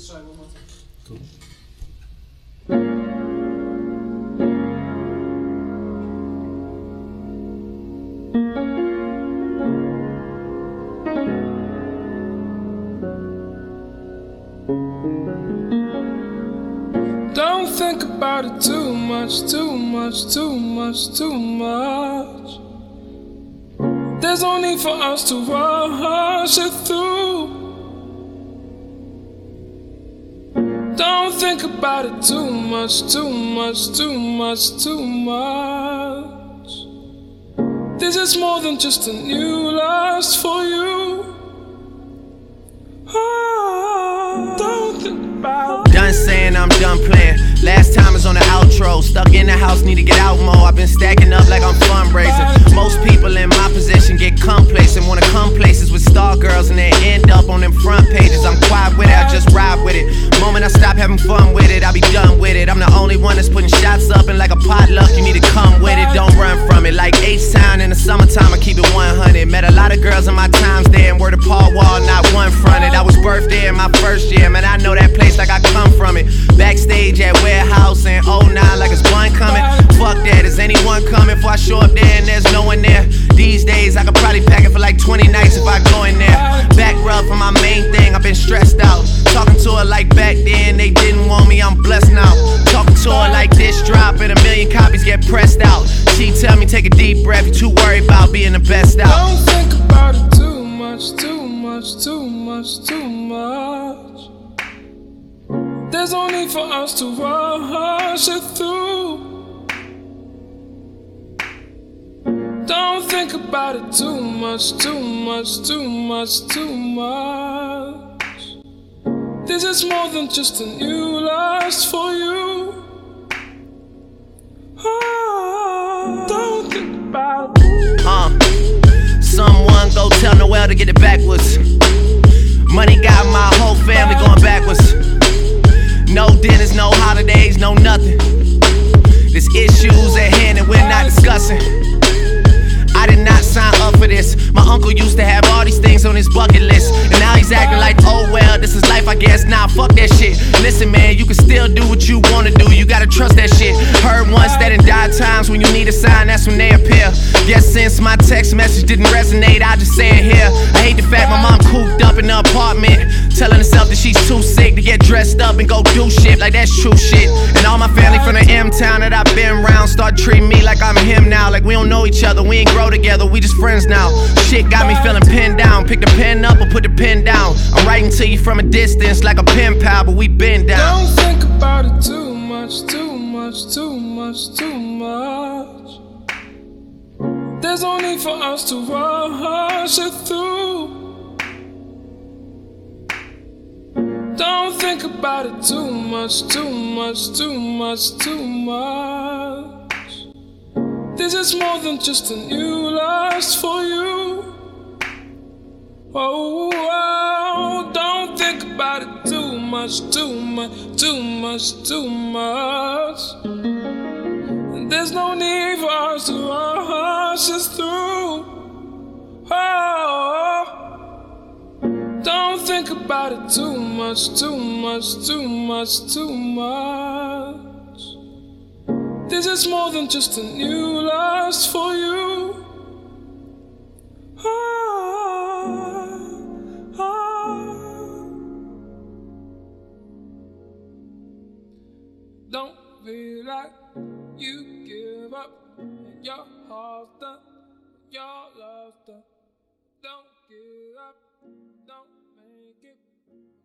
Let's try one more time. Cool. Don't think about it too much, too much, too much, too much. There's no need for us to rush it through. Don't think about it too much, too much, too much, too much. This is more than just a new lust for you. Oh, don't think about it. Done saying I'm done playing. Last time is on the outro. Stuck in the house, need to get out more. I've been stacking up like I'm fundraising. Most people in my position get complacent, wanna come places with star girls and then end up on them front pages. I'm quiet with it, I just ride with it. Moment I stop having fun with it, I'll be done with it. I'm the only one that's putting shots up, and like a potluck, you need to come with it. Don't run from it. Like H-Town in the summertime, I keep it 100. Met a lot of girls in my times there, and word to Paul Wall, not one fronted. I was birthed there in my first year, man, I know that place like I come from it. Backstage at Warehouse in 09 like it's one coming. Fuck that, is anyone coming? Before I show up there and there's no one there. These days I could probably pack it for like 20 nights if I go in there. Back rub for my main thing, I've been stressed out. Talking to her like back then, they didn't want me, I'm blessed now. Talking to her like this drop and a million copies get pressed out. She tell me take a deep breath, you too worried about being the best out. Don't think about it too much, too much, too much, too much. There's no need for us to rush it through. Don't think about it too much, too much, too much, too much. This is more than just a new lust for you. Oh, don't think about it. Someone go tell Noel to get it backwards. Money got my whole family going backwards. No dinners, no holidays, no nothing. There's issues at hand and we're not discussing. I did not sign up for this. My uncle used to have all these things on his bucket list, and now he's acting like, oh well, this is life I guess. Nah, fuck that shit. Listen man, you can still do what you wanna do, you gotta trust that shit. Heard once that in dire times when you need a sign, that's when they appear. Guess since my text message didn't resonate, I just say it here. I hate the fact my mom cooped up in the apartment, telling herself that she's too sick to get dressed up and go do shit like that's true shit. And all my family from the M-town that I've been around start treating me like I'm him now. Like we don't know each other, we ain't grow together, we just friends now. Shit got me feeling pinned down. Pick the pen up or put the pen down. I'm writing to you from a distance like a pen pal, but we been down. Don't think about it too much, too much, too much, too much. There's no need for us to rush it through. Don't think about it too much, too much, too much, too much. This is more than just a new lust for you. Oh, oh, don't think about it too much, too much, too much, too much. There's no need for us to rush this through. Oh, don't think about it too much, too much, too much, too much. This is more than just a new lust for you. Don't feel like you give up and your heart's done, your love's done. Don't give up, don't make it.